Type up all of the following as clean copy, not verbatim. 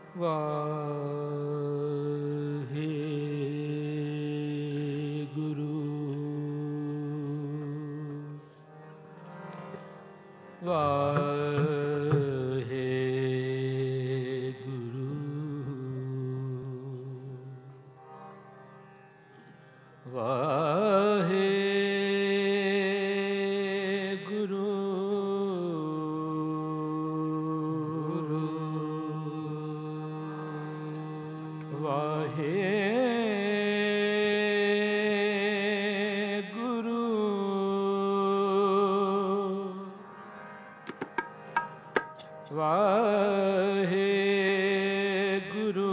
ਵਾਹਿਗੁਰੂ ਵਾਹਿਗੁਰੂ ਵਾਹਿਗੁਰੂ ਵਾਹਿਗੁਰੂ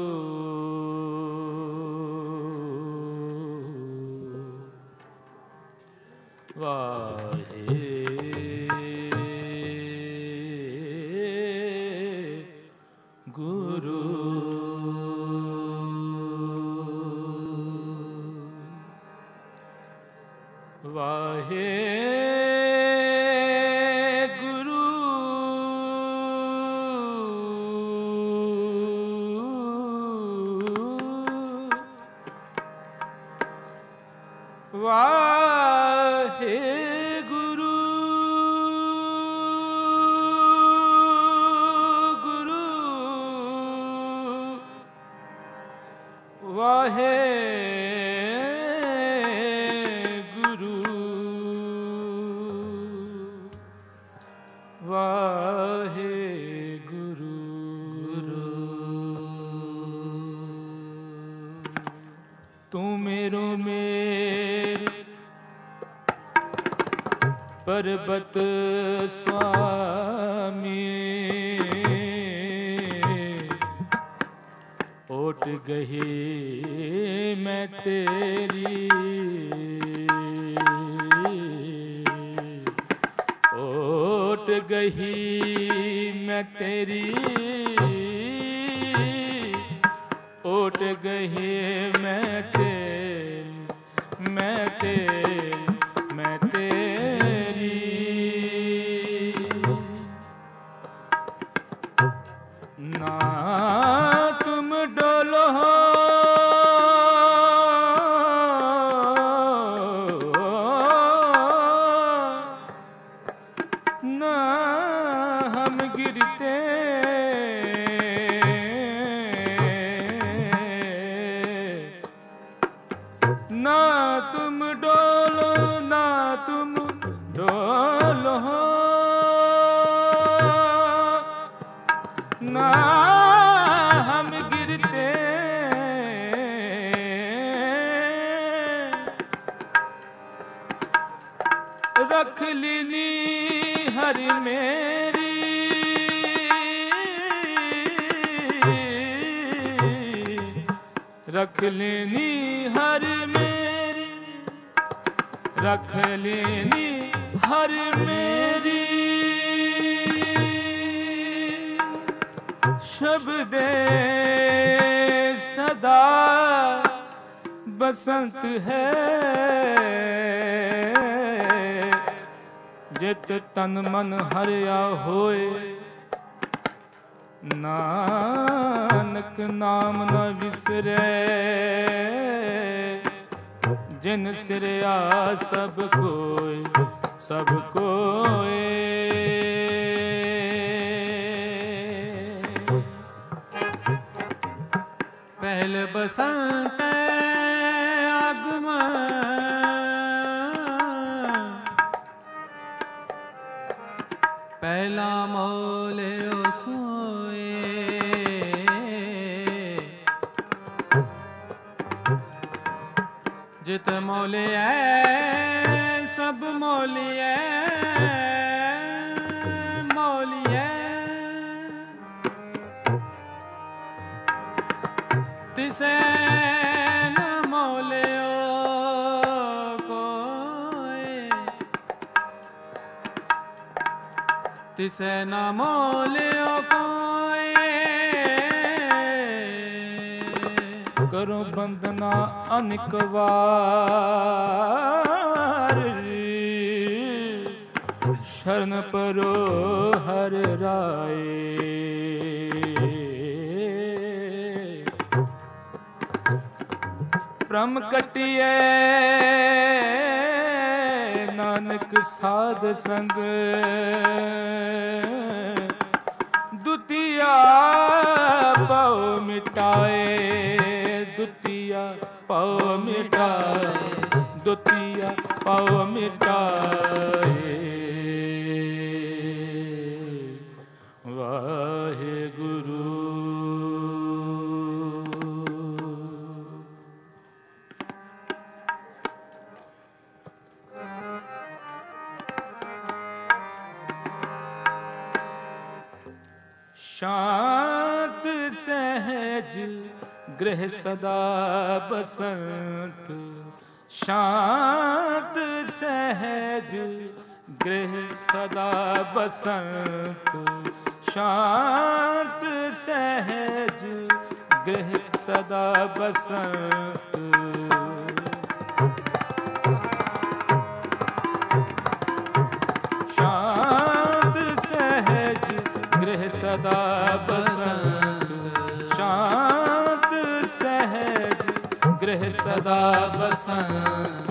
ਵਾਹਿਗੁਰੂ ਵਾਹਿਗੁਰੂ ਵਾਹਿਗੁਰੂ ਗੁਰੂ ਵਾਹਿਗੁਰੂ ਵਾਹਿਗੁਰੂ ਤੂੰ ਮੇਰੋ ਮੇਰ ਪਰਬਤ ਸੁਆਮੀ ਓਟ ਗਈ ਮੈਂ ਤੇਰੀ ਓਟ ਗਈ ਮੈਂ ਤੇਰੀ ਓਟ ਗਈ ਮੈਂ ਤੇਰੀ ਮੈਂ ਤੇਰੀ ਨਾ ਤੁਮ ਡੋਲੋ ਨਾ ਹਮ गिरते ना तुम डोलो ना तुम डोलो ना हम गिरते रख लीनी हर मेरी रख लेनी हर मेरी रख लेनी हर मेरी शब्दे सदा बसंत है जित तन मन हरिया होए नानक नाम न विसरे जिन सिरया सब कोय पहल बसंत आगमन पहला मोले जित मोलिया सब मोलिया मोलिया तिसे न मोलियो कोई तिसे न मोलियो कोई करो बंदना अनिक वार शरण परो हर राय भ्रम कटिए नानक साध संग दुतिया पाव मिटाए दुतिया पाव मिटाए दुतिया पाव मिटाए वाहे गुरु। शांत सहज गृह सदा बसंत शांत सहज गृह सदा बसंत शांत सहज गृह सदा बसंत शांत सहज गृह सदा बसंत शांत सहज गृह सदा बसंत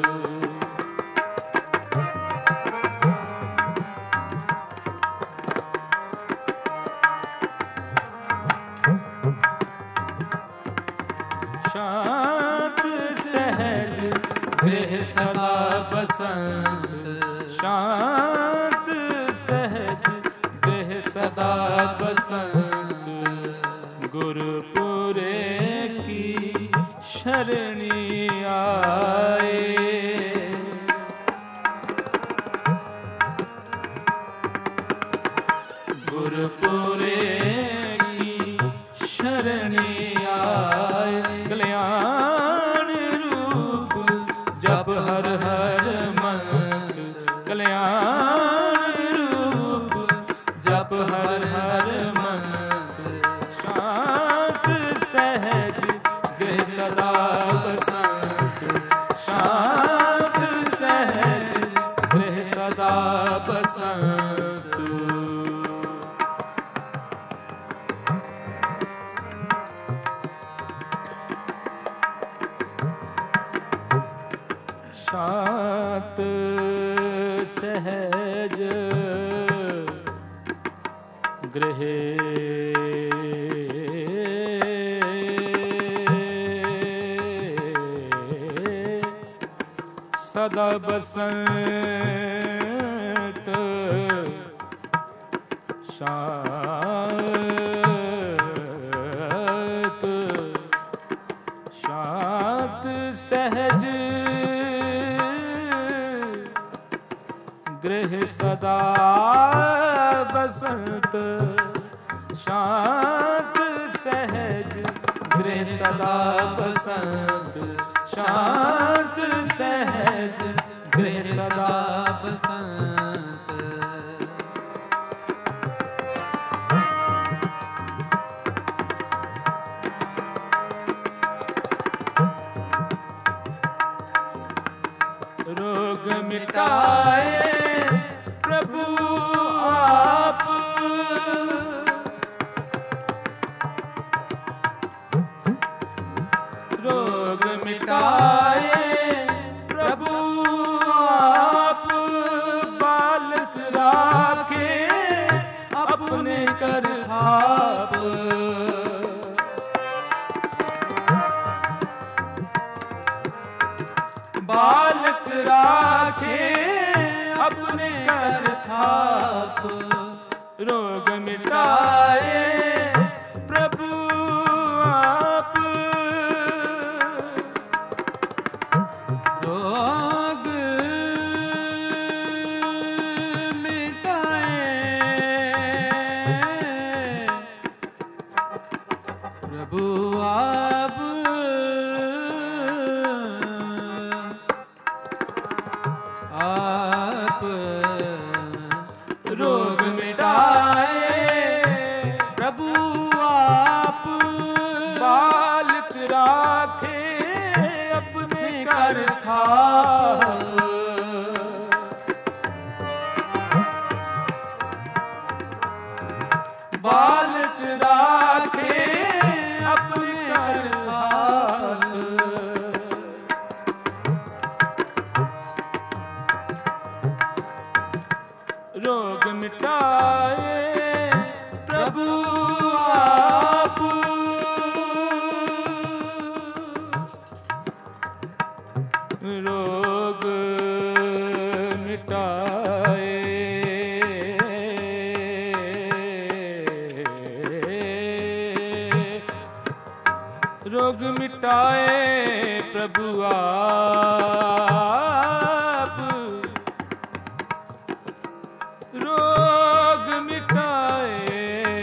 शांत सहज गृह सदा बसंत शांत सहज गृह सदा बसंत गुरुपुरे की शरणी आए गुरुपुरे की शरणी आए कल्याण रूप जप हर हर मंत्र कल्याण रूप जप हर हर मंत्र शांत सहज गृह सदा बसंत शांत सहज गृह सदा बसंत शांत सहज गृह सदा बसंत शांत शांत सहज गृह सदा बसंत शांत सहज गृह सदा बसंत शांत सहज गृह सदा बसंत रोग मिटाए प्रभु आप रोग मिटाए प्रभु आप बालक राखे अपने कर थाप बालक राखे अपने कर थाप रोग मिटाए प्रभु आप रोग मिटाए प्रभु आप आप रोग मिटाए प्रभु आप बालक राखे अपने कर थाप बालक राखे अपने कर थाप रोग मिटाए प्रभु आप, रोग मिटाए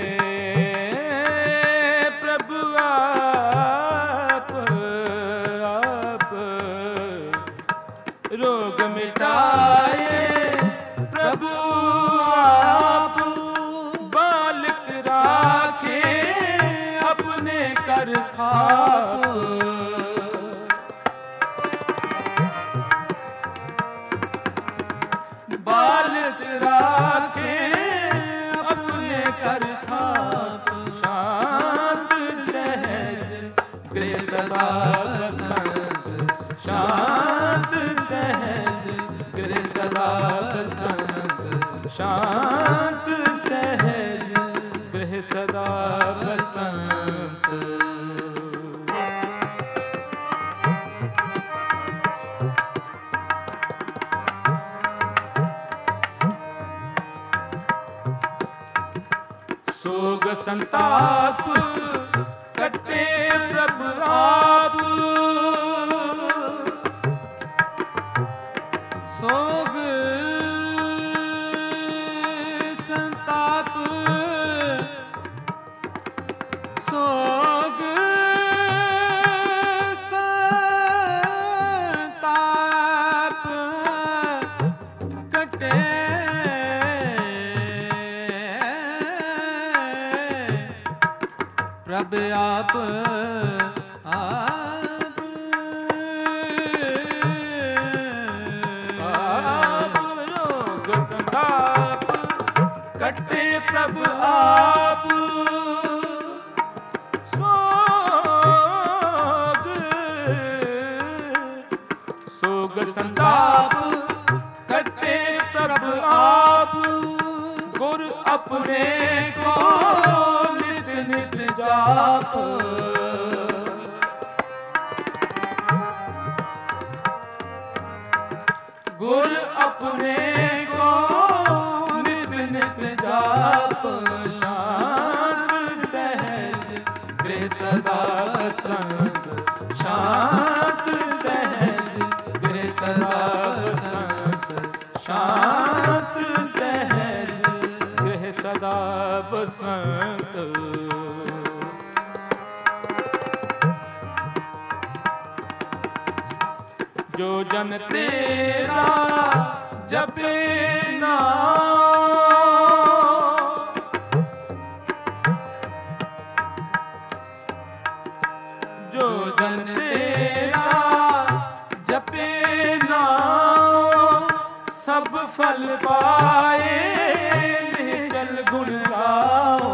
प्रभु आप, आप रोग मिटाए प्रभु आप, बालक राखे अपने कर थाप, बालक राखे अपने कर थाप, शांत सहज गृह सदा बसंत, शांत सहज गृह सदा बसंत, शांत सहज गृह सदा बसंत। सोग संताप कटे प्रभु आप, सोग संताप, सोग संताप कटे प्रभु आप, आप आप रोग संताप कटे प्रभु आप, सोग सोग संताप कटे प्रभु आप, गुर अपने को नित जाप, गुर अपने को नित नित जाप, शांत सहज गृह सदा बसंत, शांत सहज गृह सदा बसंत, शांत सहज गृह सदा बसंत। जो जन तेरा जपे नाम, जो जन तेरा जपे नाम, सब फल पाए निश्चल गुण गाओ,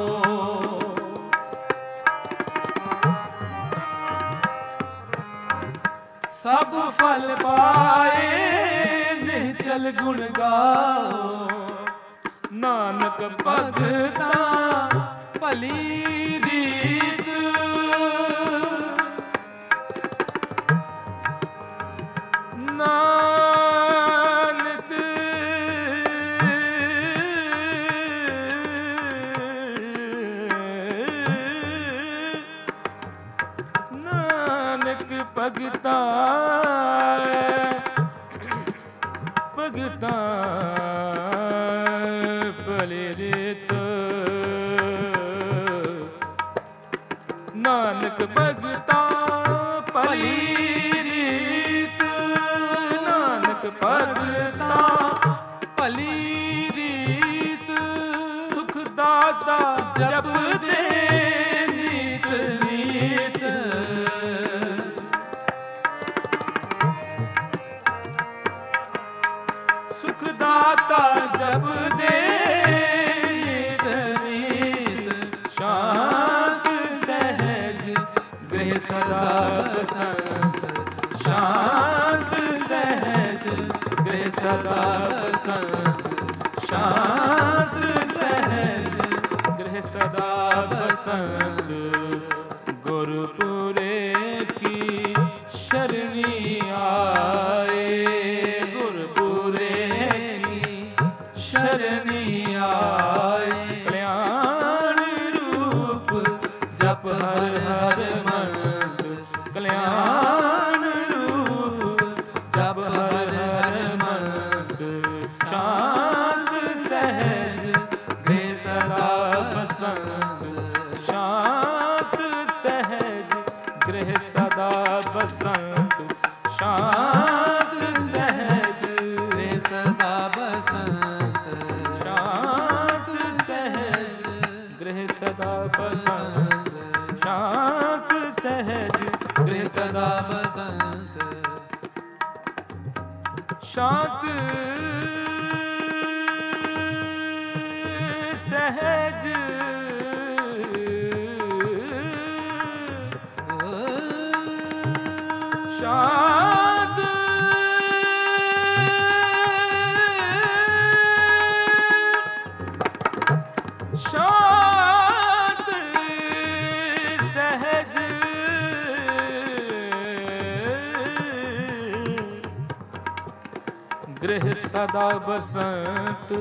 सब फल पाए निश्चल गुण गाओ, नानक भगता भली रीत, नानक नानक भगता भगता भली रीत, नानक भगता भली रीत, नानक भगता भली रीत, सुख दाता जप दे नीत नीत, सुख दाता जप दे नीत नीत, शांत सहज गृह सदा बसंत, शांत सहज गृह सदा बसंत, शांत सहज गृह सदा बसंत। गुरुपुरे की शरणी आए, गुरुपुरे की शरणी आए, कल्याण रूप जप हर हर मन, ਬਸੰਤ ਸ਼ਾਂਤ ਸਹਿਜ ਗ੍ਰਹਿ ਸਦਾ ਬਸੰਤ ਸ਼ਾਂਤ ਸਹਿਜ ਗ੍ਰਹਿ ਸਦਾ ਬਸੰਤ ਸ਼ਾਂਤ ਸਹਿਜ ਗ੍ਰਹਿ ਸਦਾ ਬਸੰਤ ਸ਼ਾਂਤ ਸਹਿਜ ਸ਼ਾਂਤ ਸ਼ਾਂਤ ਸਹਿਜ ਗ੍ਰਹਿ ਸਦਾ ਬਸੰਤ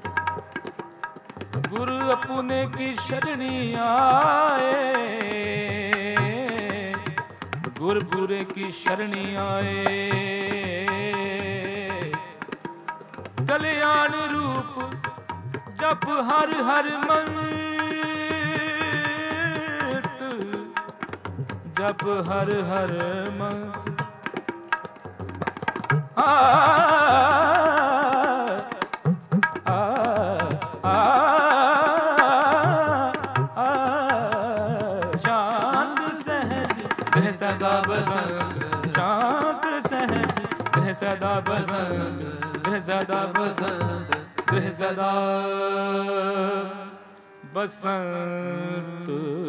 ਗੁਰੂ ਅਪੁਨੇ ਕੀ ਸ਼ਰਣੀ ਆਏ ਗੁਰਪੁਰੇ ਕੀ ਸ਼ਰਣੀ ਆਏ ਕਲਿਆਣ ਰੂਪ ਜਪ ਹਰ ਹਰ ਮੰਤ ਜਪ ਹਰ ਹਰ ਮੰਤ ਸ਼ਾਂਤ ਸਹਿਜ ਗ੍ਰਹਿ ਸਦਾ ਬਸੰਤ ਸ਼ਾਂਤ ਸਹਿਜ ਗ੍ਰਹਿ ਸਦਾ ਬਸੰਤ ਗ੍ਰਹਿ ਸਦਾ ਬਸੰਤ ਗ੍ਰਹਿ ਸਦਾ ਬਸੰਤ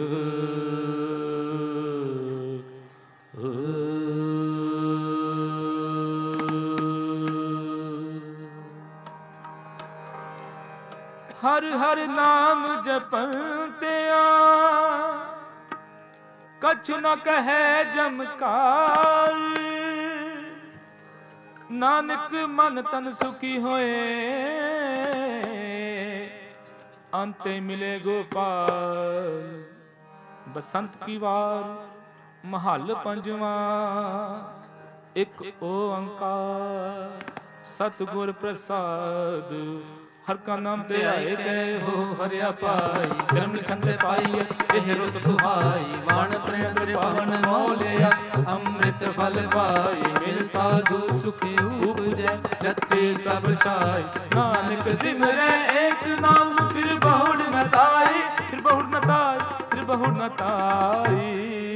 ਹਰ ਹਰ ਨਾਮ ਜਪੰਤਿਆ ਕਛ ਨ ਕਹੈ ਜਮਕਾਰ ਨਾਨਕ ਮਨ ਤਨ ਸੁਖੀ ਹੋਏ ਅੰਤੇ ਮਿਲੇ ਗੋਪਾਲ ਬਸੰਤ ਕੀ ਵਾਰ ਮਹੱਲ ਪੰਜਵਾਂ ਇੱਕ ਓੰਕਾਰ ਸਤਿਗੁਰ ਪ੍ਰਸਾਦ ਹਰ ਕਾ ਨਾਮ ਤੇ ਆਏ ਗਏ ਹੋ ਹਰਿਆ ਪਾਈ ਕਰਮ ਲਿਖਨ ਤੇ ਪਾਈ ਇਹ ਰੁਤ ਸੁਹਾਈ ਬਾਣ ਪ੍ਰੇਣ ਤੇ ਪਾਵਨ ਮੋਲਿਆ ਅੰਮ੍ਰਿਤ ਫਲ ਪਾਈ ਮਿਲ ਸਾਧੂ ਸੁਖੀ ਉਪਜੈ ਲੱਤੇ ਸਭ ਛਾਈ ਨਾਨਕ ਸਿਮਰੈ ਏਕ ਨਾਮ ਫਿਰ ਬਹੁੜ ਨ ਤਾਈ ਫਿਰ ਬਹੁੜ ਨ ਤਾਈ ਫਿਰ ਬਹੁੜ ਨ ਤਾਈ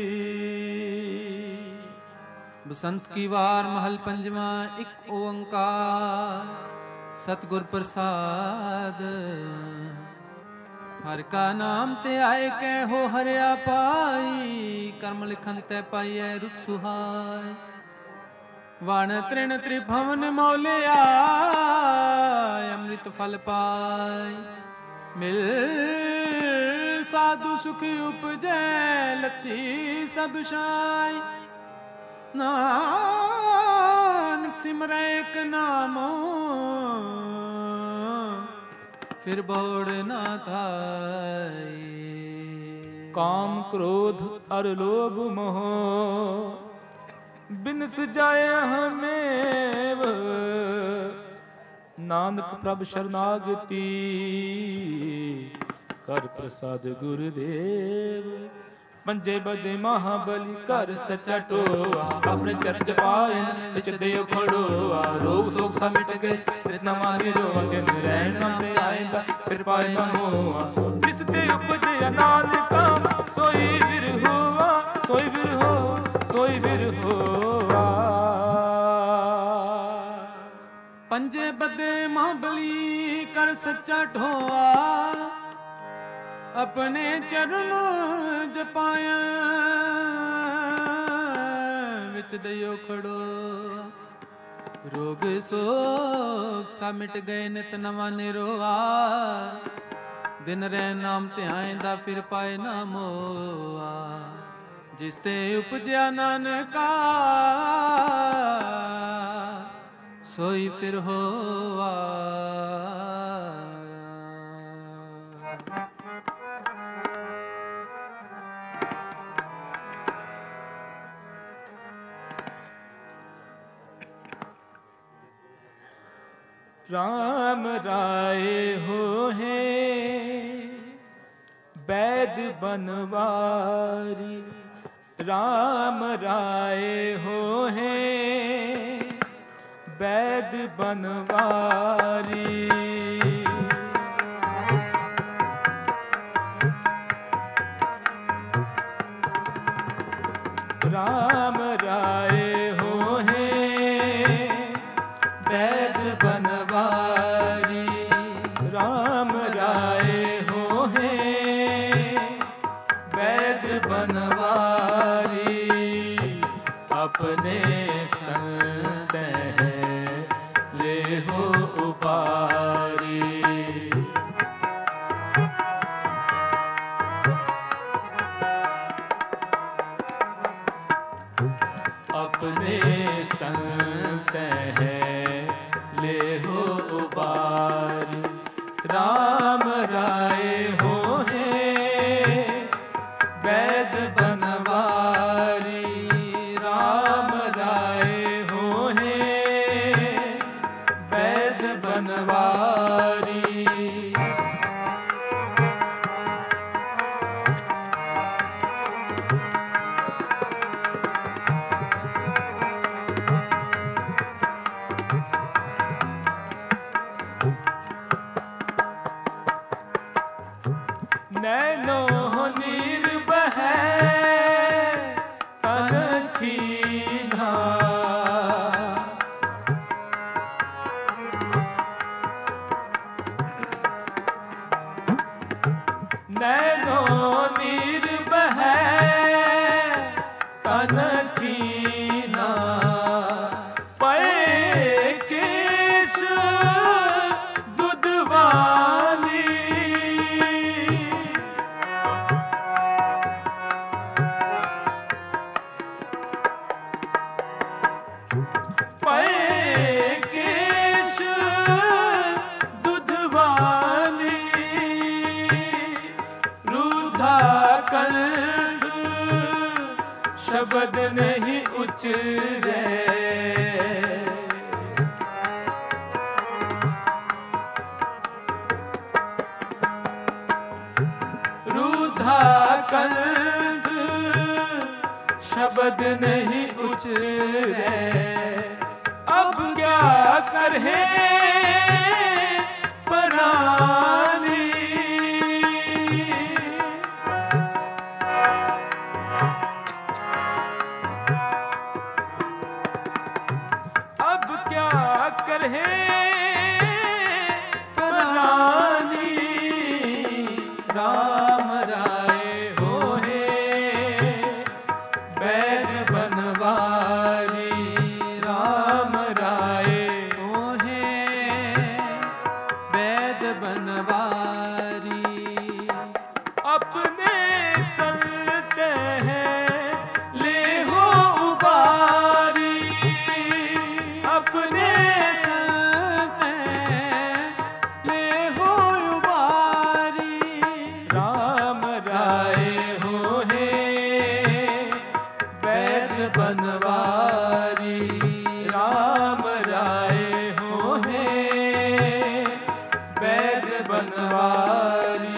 ਬਸੰਤ ਕੀ ਵਾਰ ਮਹਲ ਪੰਜਵਾਂ ਇੱਕ ਓੰਕਾਰ ਸਤਿਗੁਰ ਪ੍ਰਸਾਦ ਹਰ ਕਾ ਨਾਮ ਤੇ ਆਏ ਕਹਿ ਹੋ ਹਰਿਆ ਪਾਈ ਕਰਮ ਲਿਖਨ ਤੈ ਪਾਈਐ ਰੁਤ ਸੁਹਾਈ ਵਣ ਤ੍ਰਿਣ ਤ੍ਰਿਭਵਨ ਮੌਲਿਆ ਅੰਮ੍ਰਿਤ ਫਲ ਪਾਈ ਮਿਲ ਸਾਧੂ ਸੁਖੀ ਉਪਜੈ ਲੱਤੀ ਸਭ ਛਾਈ ਨਾਨਕ ਸਿਮਰੈ ਏਕ ਨਾਮੋ ਫਿਰ ਬੋੜ ਨਾ ਧਾਈ ਕਾਮ ਕ੍ਰੋਧ ਅਰ ਲੋਭ ਮੋਹ ਬਿਨਸ ਜਾਏ ਹਮੇਵ ਨਾਨਕ ਪ੍ਰਭ ਸ਼ਰਨਾਗਤੀ ਕਰ ਪ੍ਰਸਾਦ ਗੁਰਦੇਵ ਪੰਜੇ ਬਦੇ ਮਹਾਬਲੀ ਕਰ ਸੱਚਾ ਟੋਆ ਆਪਣੇ ਚਰਨ ਪਾਏ ਵਿੱਚ ਦੇਉ ਖੜੋਆ ਰੋਗ ਸੋਗ ਸਭ ਮਿਟ ਗਏ ਫਿਰ ਨਵਾਂ ਨਿਰੋਆ ਦਿਨ ਰਹਿਣ ਨਾਮ ਤੇ ਆਏਗਾ ਫਿਰ ਪਾਏ ਨਾ ਹੋਆ ਜਿਸ ਤੇ ਉਪਜੇ ਅਨਾਦ ਕਾਮ ਸੋਈ ਫਿਰ ਹੋਆ ਸੋਈ ਫਿਰ ਹੋ ਸੋਈ ਫਿਰ ਹੋਆ ਪੰਜੇ ਬਦੇ ਮਹਾਬਲੀ ਕਰ ਸੱਚਾ ਟੋਆ ਆਪਣੇ ਚਰਨ ਜਪਾਇਆ ਵਿੱਚ ਦਇਓ ਖੜੋ ਰੋਗ ਸੋਗ ਸਾ ਮਿਟ ਗਏ ਨਿਤ ਨਵਾਂ ਨਿਰੋਆ ਦਿਨ ਰਹਿ ਨਾਮ ਧਿਆਇਂਦਾ ਫਿਰ ਪਾਏ ਨਾ ਮੋਆ ਜਿਸ ਤੇ ਉਪਜਿਆ ਨਾਨਕਾ ਸੋਈ ਫਿਰ ਹੋਆ राम राय होहे बैद बनवारी राम राय हो है वैद बनवारी। राम राय हो है वैद बनवारी। राम राय हो है वैद बनवारी। अपने संत ले हो उबारी। अपने संत ले हो उबारी। राम राय हो है वैद बनवारी। राम राय हो है वैद बनवारी। नैनो निर्बह तन कीन्हा। नैनो निर्बह तन कीन्हा। पै केश दुधवानी। शब्द नहीं उचरे। रूधा कंठ शब्द नहीं उचरे। अब क्या करे परानी। अब क्या करे परानी। राम राय हो है वैद बनवारी। राम राय हो है वैद बनवारी। अपने संत ले हो उबारी। अपने संत ले हो उबारी। राम राय हो है वैद बनवारी। राम राय हो है वैद बनवारी।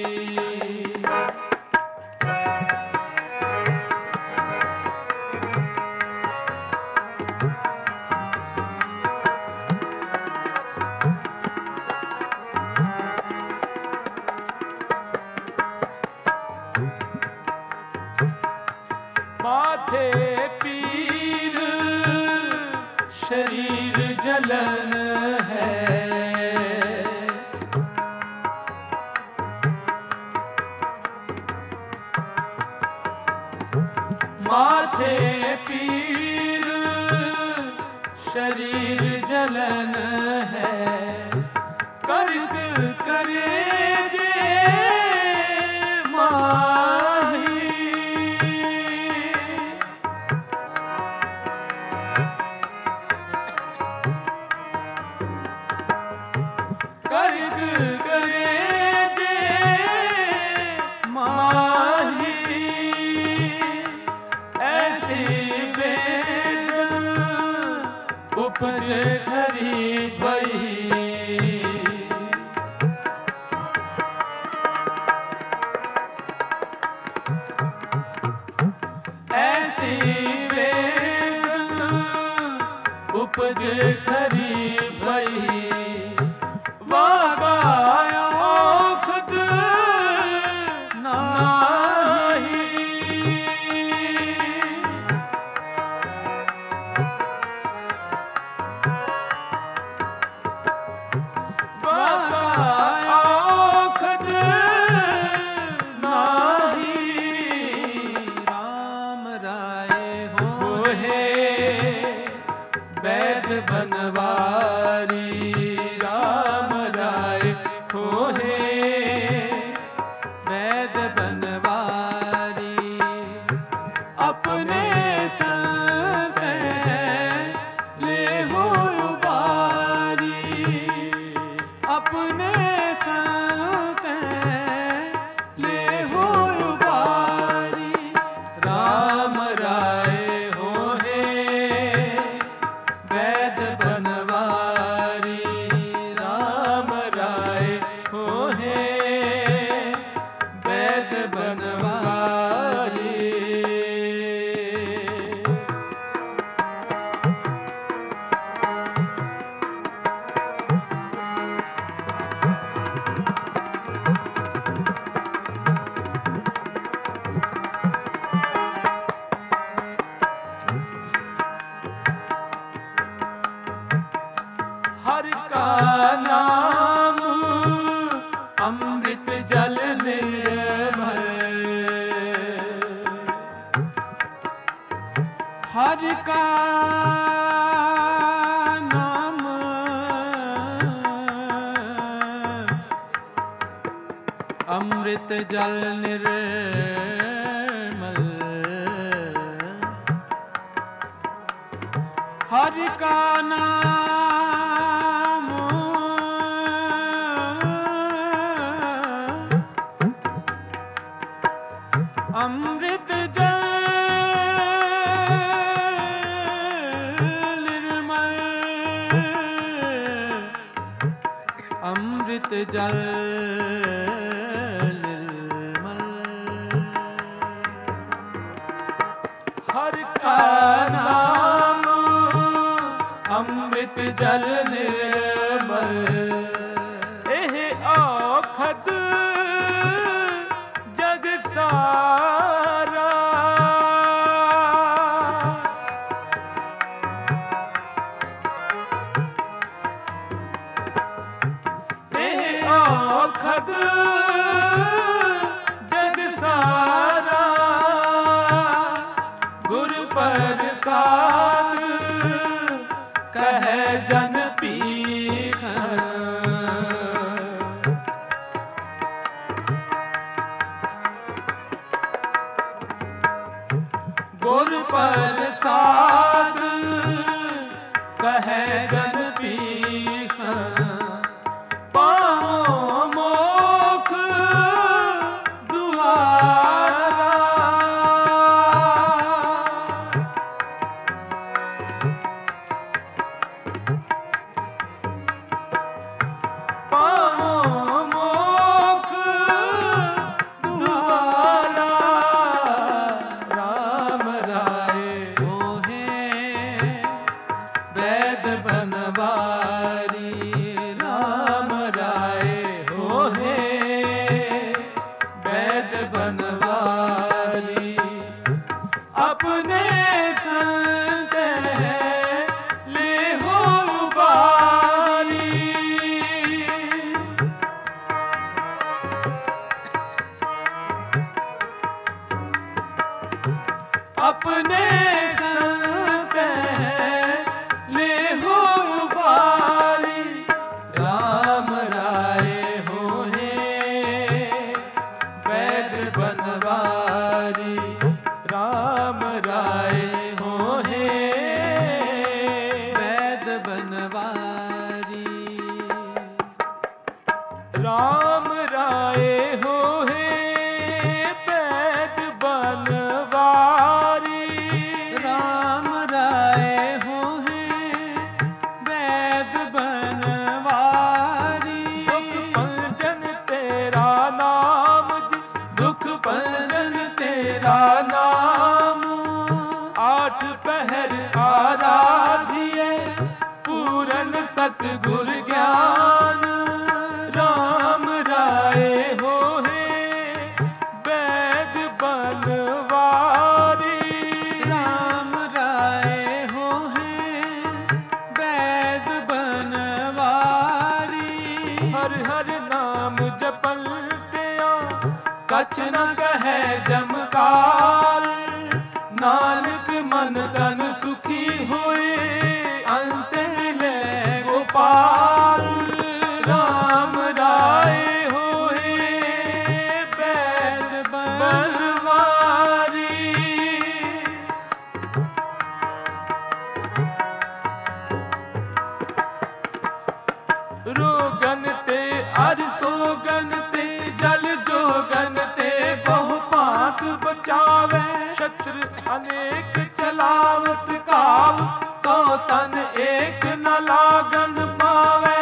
माथे पीर शरीर जलन है। माथे पीर शरीर जलन है। कर्क करे जे माही। कर्क करे जे माही। ऐसी बेदन उपज खरी भई। वेद उपज खरी भई वागाया औखद नाही वागाया औखद नाही राम राय होए वैद बनवारी राम राय होए वैद बनवारी अपने संग ले हो उबारी अपने संग ले हो उबारी राम राय होए वैद बनवारी राम राय होए वैद बनवारी हर का नाम अमृत जल निर्मल हर का नाम अमृत जल निर्मल हर का नाम अमृत जल निर्मल अमृत जल निर्मल हर का नाम अमृत जल निर्मल एह औखद जग सारा एह औखद जग सारा गुर प्रसाद कह जन पीख गुर प्रसाद कह जन पीख पाओ मोख दुआरा पाओ मोख दुआरा राम राय होए वैद बनवारी राम राय होए वैद बनवारी अपने संग ले हो बारी अपने संग ले हो बारी राम राय होए वैद बनवारी राम राय होए वैद बनवारी राम राय होए वैद बनवारी राम राय होए वैद बनवारी दुख पंजन तेरा नाम जी दुख पंजन तेरा नाम सतगुर ज्ञान राम राय होहे वैद बनवारी। राम राय होहे वैद बनवारी। हर हर नाम जपलत्या कछ न कहे जमकाल। नानक मन तन सुखी होए अंत मिले गोपाल। राम राय होए वैद बनवारी। रोगन ते अर सोगन ते जल जोगन ते बहु पात बचावे। शत्रु अनेक चलावत काव तो तन एक न लागन पावे।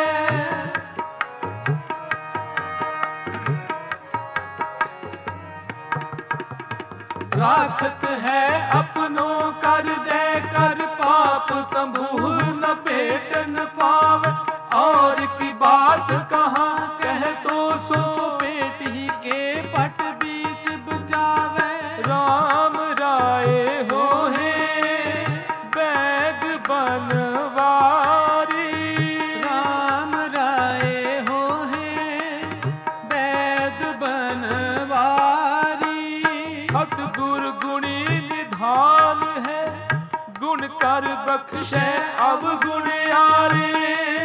राखत है अपनों कर दे कर पाप संभूह न पेट न पावे। और की बात कहाँ कह तो सो पेट ही के पट बीच बचावे। राम राय होहे वैद बनवारी। राम राय होहे वैद बनवारी। सतगुर गुणी निधान है गुण कर बख्शे अवगुणयारी।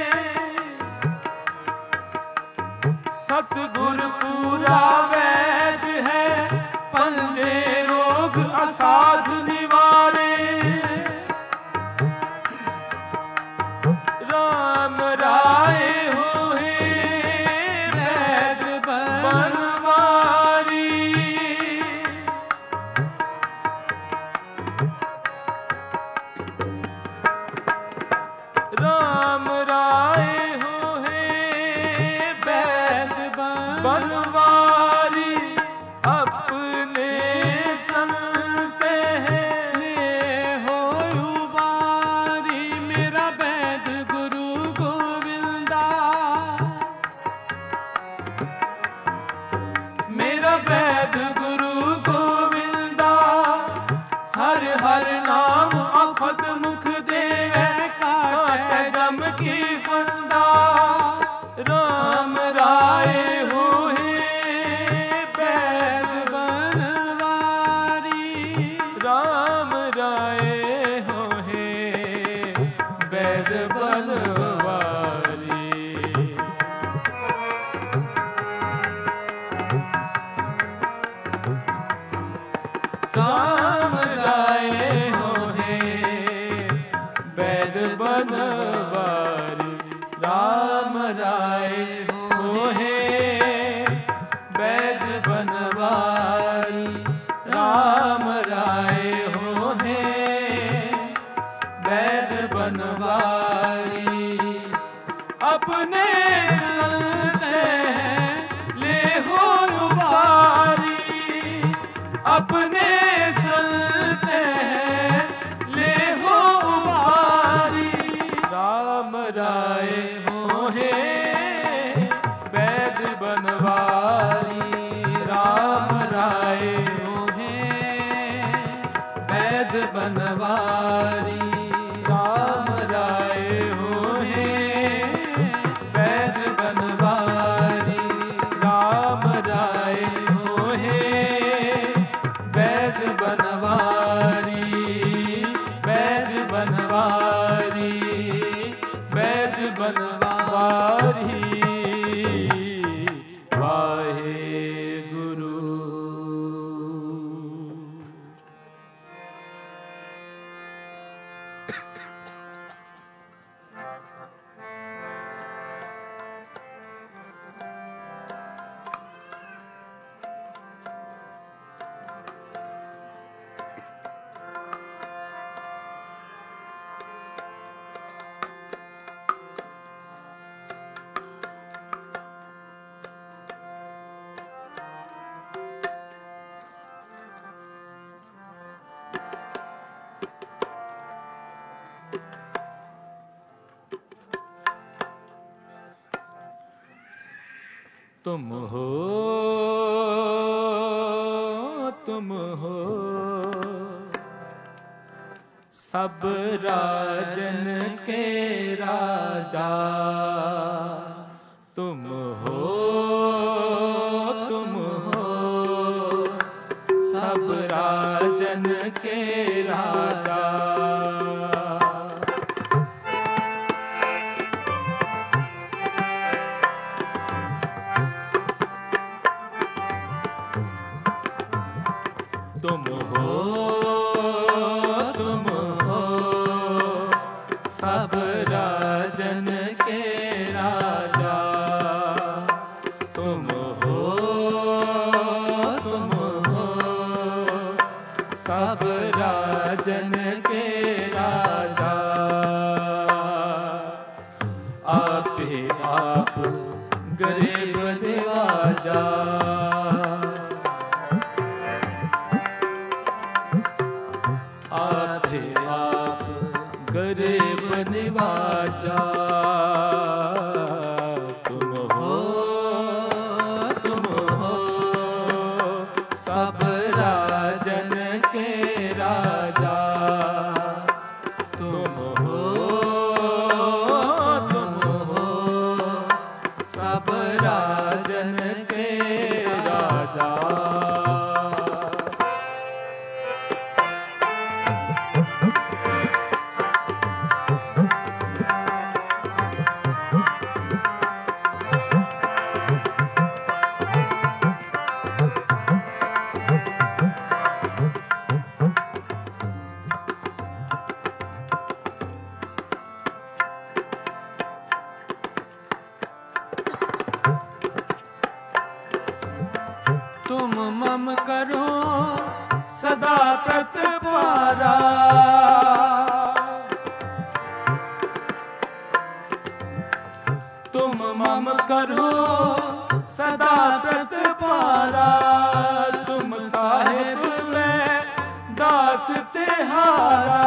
सतगुर पूरा वैद है पंजे रोग असाध निवारे। राम राय होए वैद बनवारी। राम राय होए वैद बनवारी। अपने संत ले हो उबारी। मेरा वैद गुरु गोविंदा। मेरा वैद गुरु गोविंदा। हर हर नाम अखद मुख देवे काटे जम की फंदा। राम राय होए वैद बनवारी। राम राय होए वैद बनवारी। राम राय होए वैद बनवारी। राम राय होए वैद बनवारी। राम राय होए वैद बनवारी। अपने संत ले हो उबारी। अपने संत ले हो उबारी। राम राय होए वैद बनवारी। राम राय होए वैद बनवारी। राम राय होए वैद बनवारी। राम राय होए वैद बनवारी। वैद बनवारी। वैद बनवारी। वाहे गुरु। तुम हो, तुम हो सब राजन के राजा। तुम हो, तुम हो सब राजन के राजा। तुम हो, तुम हो सब राजन के राजा। तुम हो, तुम हो सब राजन के राजा। आपे आप गरीब निवाजा। आपे आप गरीब निवाजा। तुम हो, तुम हो सब राजन के राजा। तुम हो, तुम हो सब राजन के राजा। तुम मम करो सदा प्रतिपारा। तुम मम करो सदा प्रतिपारा। तुम साहिब में दास तिहारा।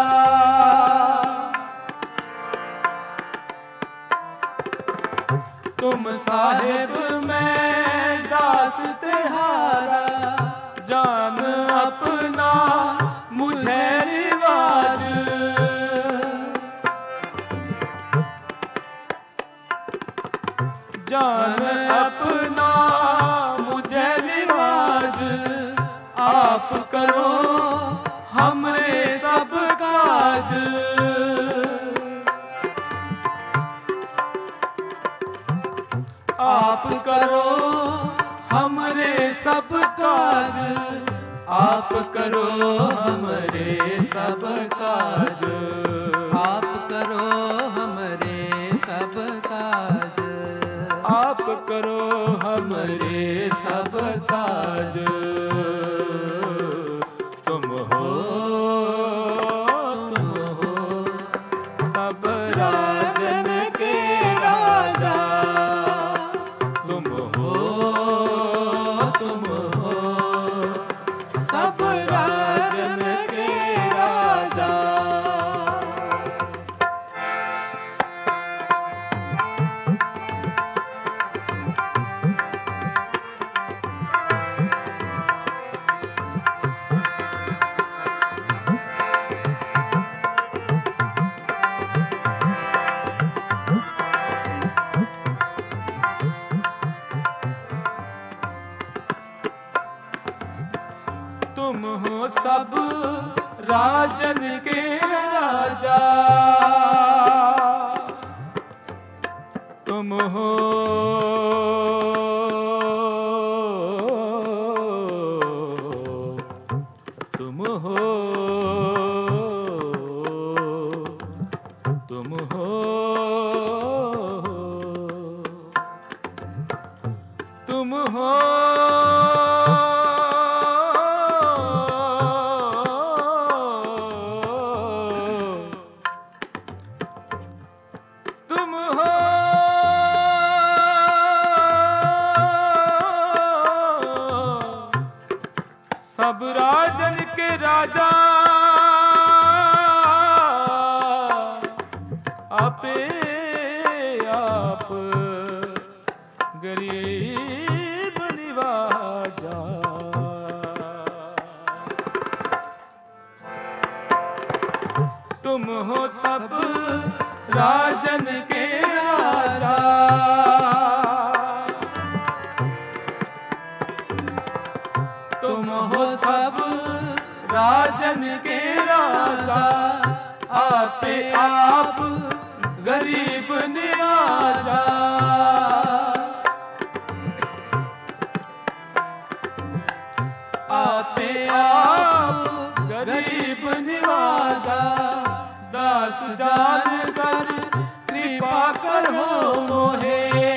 तुम साहिब में दास तिहारा। जान अपना मुझे रिवाज। जान अपना मुझे रिवाज। आप करो हमरे सब काज। आप करो हमरे सब काज। आप करो हमरे सब काज। आप करो हमरे सब काज। आप करो हमरे सब काज। तुम हो, तुम हो सब राजन के राजा। तुम हो, तुम हो सब राजन के राजा। तुम हो सब राजन के राजा। तुम हो, तुम हो, तुम हो, तुम हो सब राजन के राजा। आपे आप गरीब तुम हो सब राजन के राजा। तुम हो सब राजन के राजा, आपे आप गरीब निवाजा। आपे आप गरीब निवाजा, दास जान कर कृपा करो मोहे।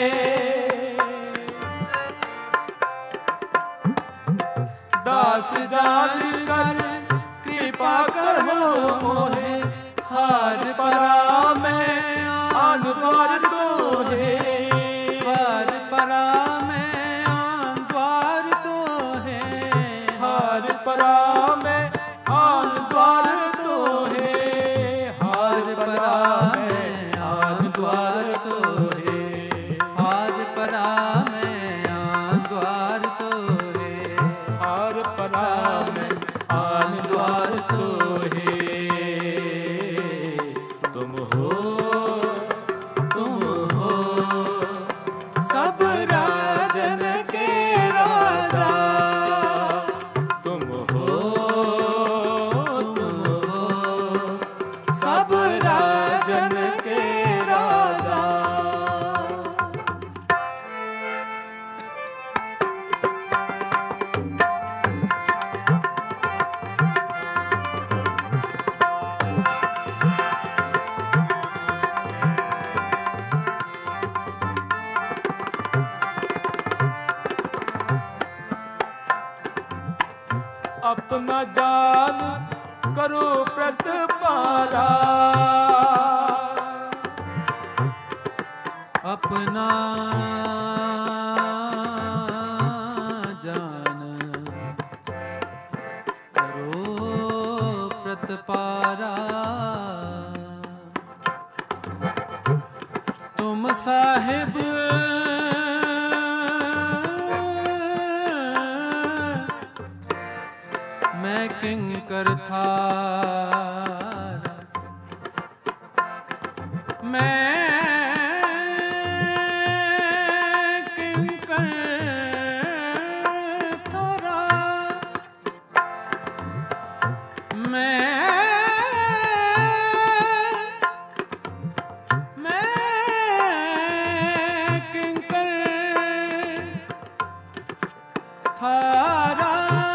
दास जान कर कृपा करो मोहे, हार परा में आन द्वार तो है। हार परा में आन द्वार तो है। हार परा में आन द्वार तो है। हार परा में आन द्वार तो है। हार परा में आन द्वार तो है। हार परा में आन द्वार तो है। तुम हो सब राजन के राजा। तुम हो सब राजन के राजा। अपना जान करो प्रतिपारा। अपना जान करो प्रतिपारा। तुम साहिब मैं किंकर थारा। मैं किंकर थारा। मैं किंकर थारा।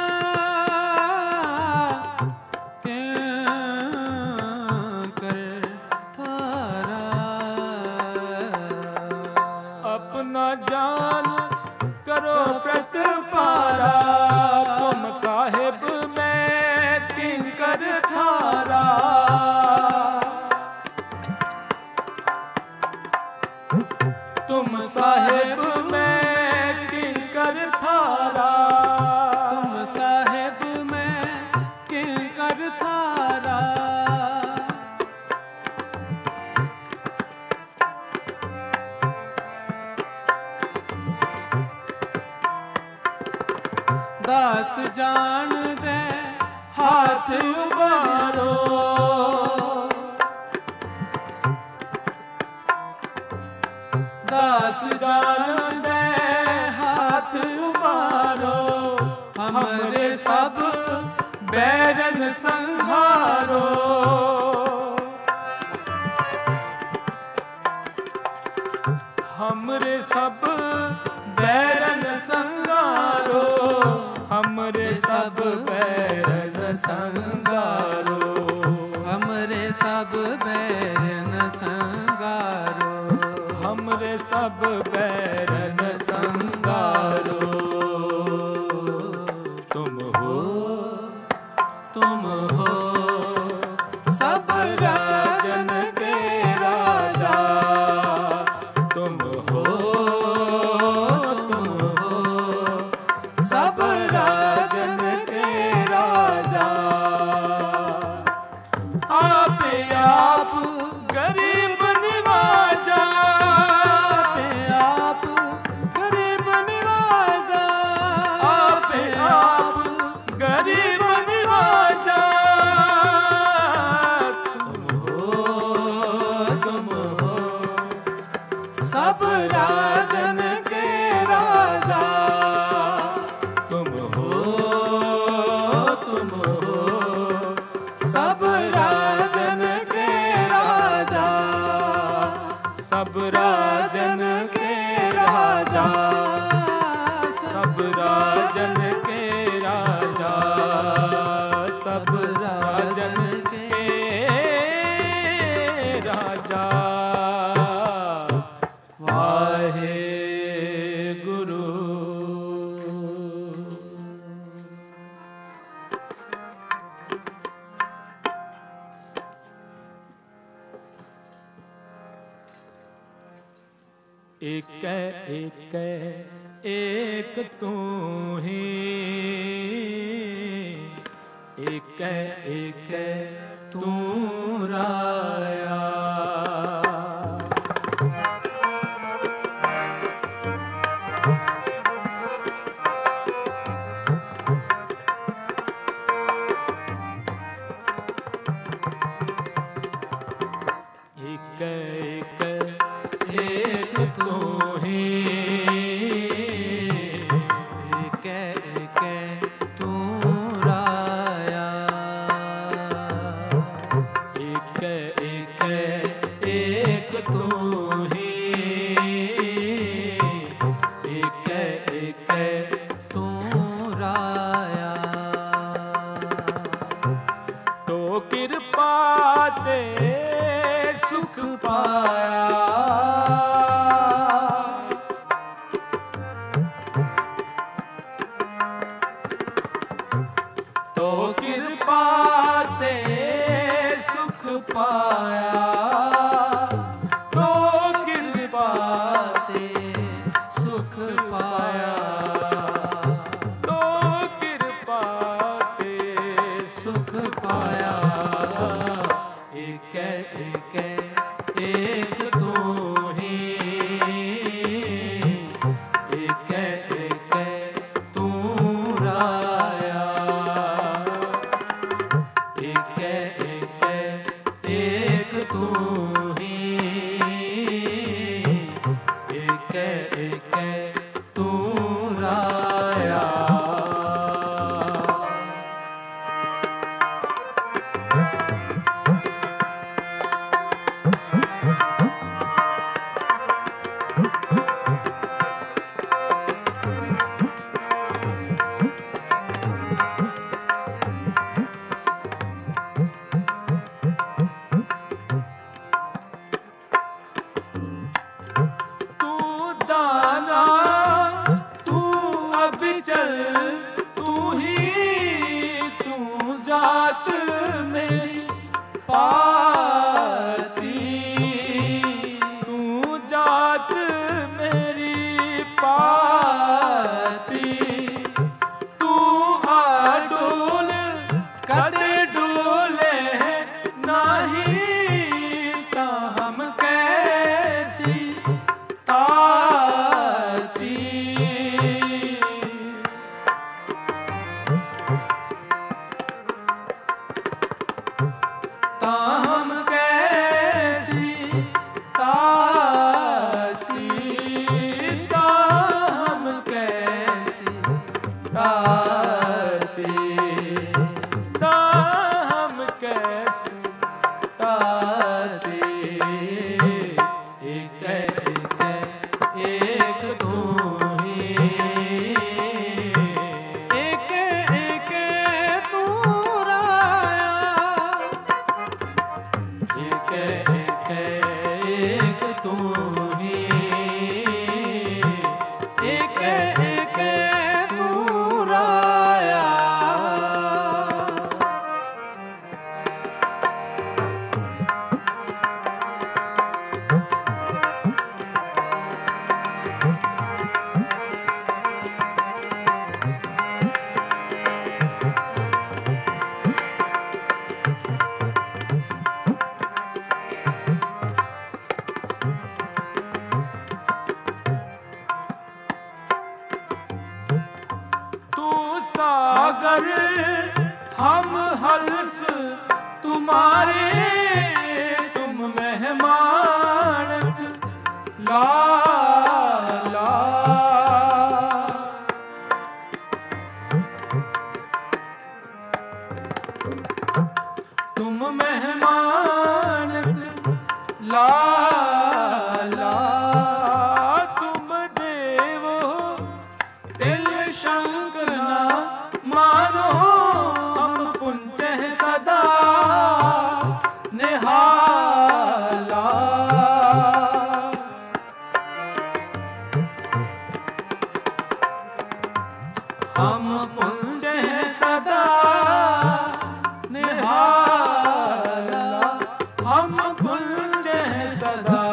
अपना जान करो प्रतिपारा। तुम साहिब मैं किंकर थारा। तुम साहिब मैं किंकर थारा। तुम साहिब मैं किंकर थारा। दास जान दे हाथ उबारो। दास जान दे हाथ उबारो। हमरे सब बैरन संहारो। हमरे सब बैरन संहारो। हमरे सब बैरन संगारो। हमरे सब बैरन संगारो। हमरे सब बैरन संगारो। तुम हो सब राजन के राजा। तुम हो सब राजन के राजा। आपे आप गरीब निवाजा। आपे आप गरीब निवाजा। आपे आप गरीब निवाजा। एकै एकै एक तू ही, एकै एकै तू राया। हम हर्ष तुम्हारे, तुम मेहमान लाला। तुम मेहमान लाला, तुम देव हो दिल शंक ना मानो, हम पुंज है सदा निहाला। हम पुंज है सदा निहाला, हम पुंज है सदा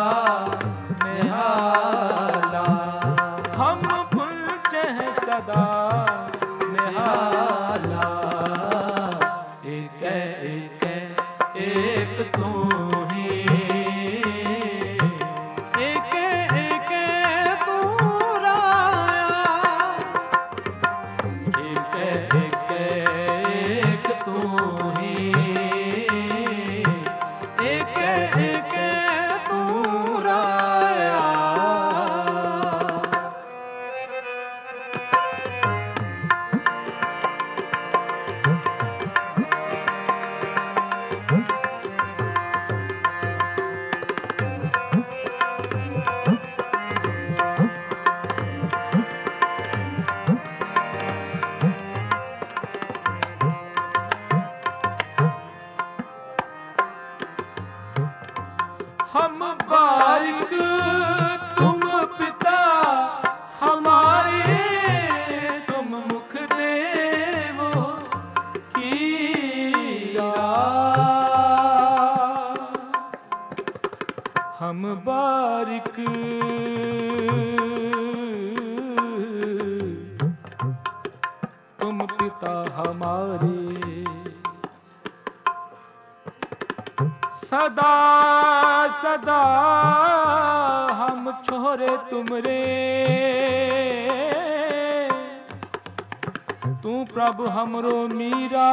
हम बारिक तुम पिता हमारे, तुम मुख देवो खीरा। हम बारिक तुम पिता हमारे, सदा सदा हम छोरे तुमरे। तू प्रभु हमरो मीरा,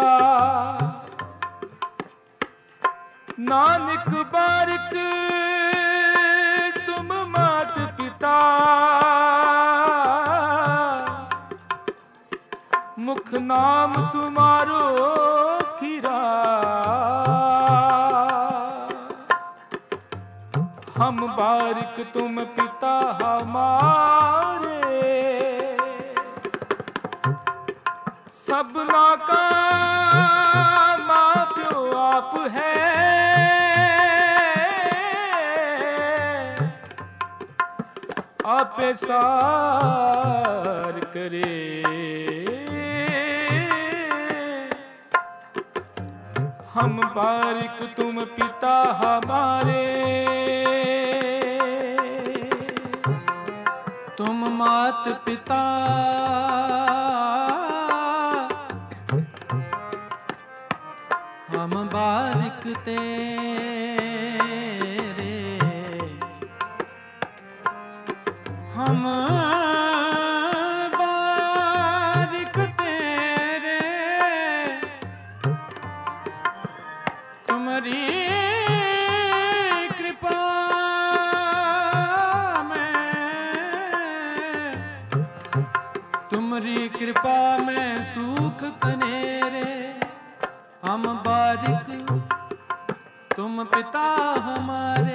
नानक बारिक तुम मात पिता। मुख नाम तुम्हारो खीरा। हम बारिक तुम पिता हमारे, सबना का माँ प्यो आप है। आपे सार करे, हम बारिक तुम पिता हमारे। तुम मात पिता हम बारिक तेरे, हम बारिक तेरे। तुम्हारी कृपा तुम्हारी कृपा में सुख कनेरे। हम बारिक तुम पिता हमारे।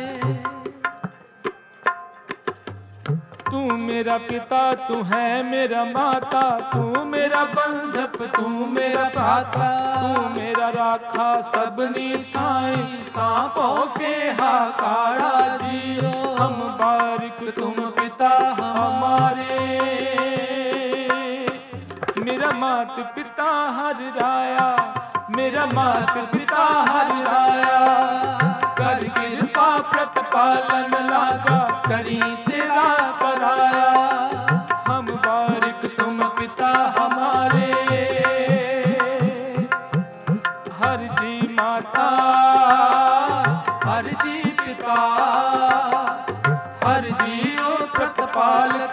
तू मेरा पिता तू है मेरा माता, तू मेरा बंधप तू मेरा भ्राता। तू मेरा राखा सबनी थाई, तापो के हाकारा जीरो। हम बारिक तुम पिता हमारे, मेरा मात पिता हर राया, मेरा मात पिता हर राया। कर कृपा प्रतिपालन लागा, करी तेरा कराया। हम बारिक तुम पिता हमारे, हर जी माता हर जी पिता, हर जीव प्रतिपालक।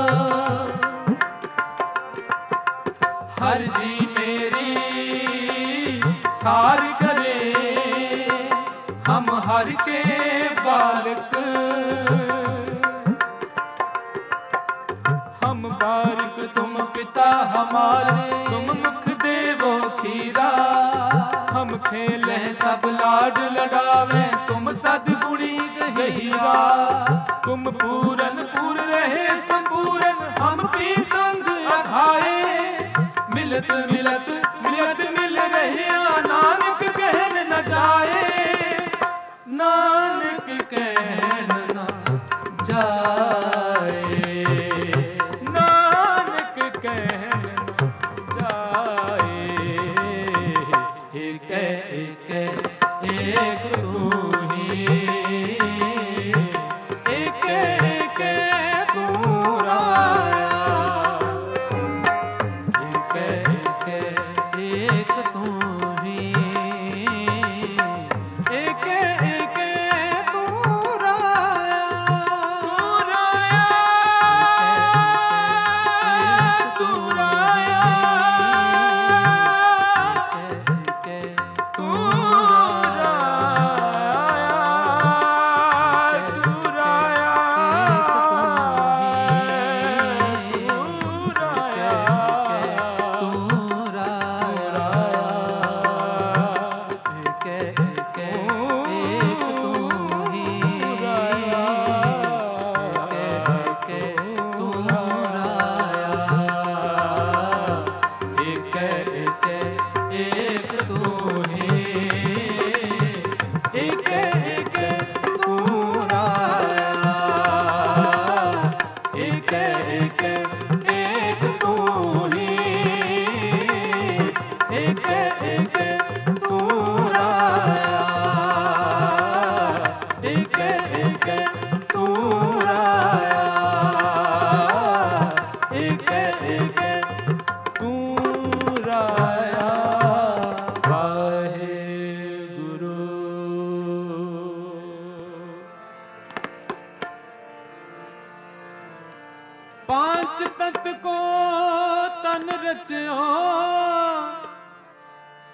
हर जी मेरी सार करे, हम हर के बालक। हम बारिक तुम पिता हमारे, तुम मुख देवो खीरा। हम खेले सब लाड लडावे, तुम सदगुणी गहीरा। तुम पूरन पूर रहे संपूर्ण, हम भी संग अघाए। मिलत मिलत मिलत मिल रहे, नानक कहन न जाए। नानक कहन न जाए, नानक कहन जाए। एक एक एक तू ही, एक एक तू राया। एक एक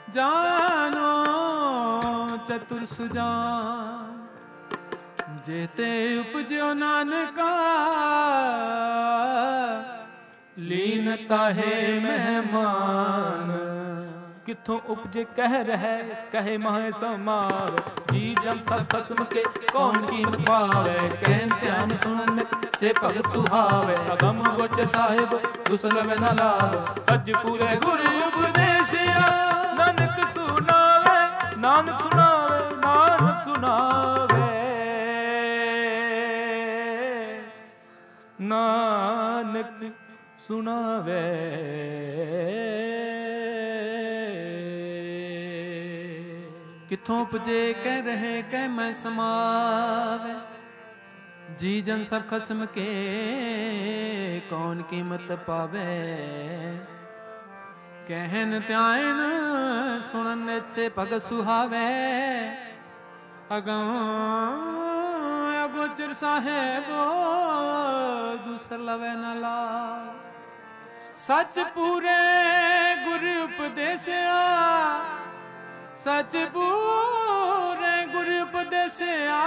ਜਾਨੋ ਚਤੁਰ ਸੁਜਾਨ, ਜੇਤੇ ਉਪਜਿਓ ਨਾਨਕਾ ਲੀਨ ਤਾਹੇ ਮਹਿਮਾਨ। ਕਿੱਥੋਂ ਉਪਜੇ ਕਹਿ ਰਹਿ ਕਹੇ ਮਹਿ ਸਮਾਰ, ਜੀ ਜਨ ਸਭ ਖਸਮ ਕੇ ਕੌਣ ਕੀਮਤ ਪਾਵੇ। ਕਹਿਨ ਧਿਆਨ ਸੁਣਨ ਸੇ ਭਗਤ ਸੁਹਾਵੇ, ਅਗਮ ਗੋਚ ਸਾਹਿਬ ਦੁਸਲਵ ਨ ਲਾਵੇ। ਸੱਜ ਪੂਰੇ ਗੁਰ ਉਪਦੇਸ਼ਿਆ ਨਾਨਕ ਸੁਣਾਵੇ, ਨਾਨਕ ਸੁਣਾਵੇ, ਨਾਨਕ ਸੁਣਾਵੇ, ਨਾਨਕ ਸੁਣਾਵੇ। ਕਿੱਥੋਂ ਉਪਜੇ ਕਹਿ ਰਹੇ ਕਹਿ ਮੈਂ ਸਮਾਵੇ, ਜੀ ਜਨ ਸਭ ਖਸਮ ਕੇ ਕੌਣ ਕੀਮਤ ਪਾਵੇ। ਕਹਿਨ ਧਿਆਨ ਸੁਣਨ ਨਿਤ ਸੇ ਭਗਤ ਸੁਹਾਵੇ, ਅਗਮ ਅਗੋਚਰ ਸਾਹਿਬੋ ਦੁਸਲਵ ਨ ਲਾਵੇ। ਸੱਚ ਪੂਰੇ ਗੁਰ ਉਪਦੇਸਿਆ, ਸੱਚ ਪੂਰੇ ਗੁਰ ਉਪਦੇਸਿਆ,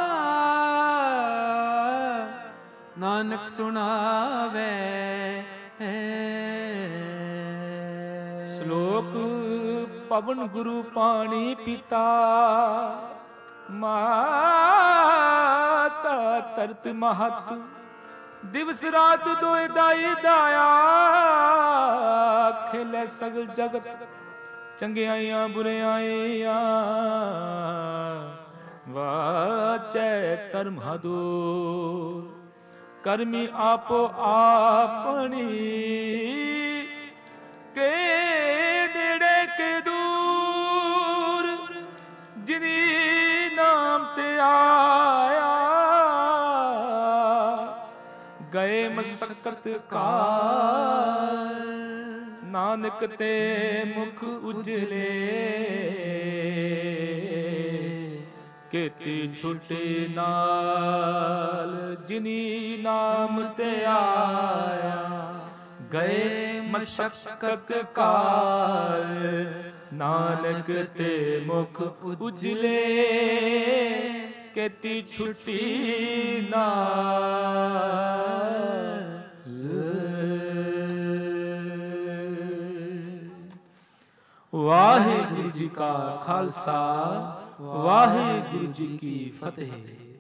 ਨਾਨਕ ਸੁਣਾਵੇ। ਸ਼ਲੋਕ ਪਵਨ ਗੁਰੂ ਪਾਣੀ ਪਿਤਾ, ਮਾਤਾ ਤਰਤ ਮਹਤ, ਦਿਵਸ ਰਾਤ ਦੋਇ ਦਾਈ ਦਾਇਆ। ਖੇਲੇ ਸਗਲ ਜਗਤ ਚੰਗਿਆਈਆਂ ਬੁਰਿਆਈਆਂ, ਵਾਚੈ ਧਰਮ ਹਦੂਰ, ਕਰਮੀ ਆਪੋ ਆਪਣੀ, ਕੇ ਨੇੜੇ ਕੇ ਦੂਰ, ਜਿਨੀ ਨਾਮ ਤੇ ਆਇਆ। ਗਏ ਮਸਕਤ ਕਾਲ, ਨਾਨਕ ਤੇ ਮੁਖ ਉਜਲੇ। ਕੀਤੀ ਛੁਟੇ ਨਾਲ, ਜਿਨੀ ਨਾਮ ਤੇ ਆਇਆ। ਗਏ ਮਸਕਤ ਕਾਲ, ਨਾਨਕ ਤੇ ਮੁਖ ਉਜਲੇ। ਕੀਤੀ ਛੁਟੀ ਨਾਲ। ਵਾਹਿਗੁਰੂ ਜੀ ਕਾ ਖਾਲਸਾ, ਵਾਹਿਗੁਰੂ ਜੀ ਕੀ ਫਤਿਹ।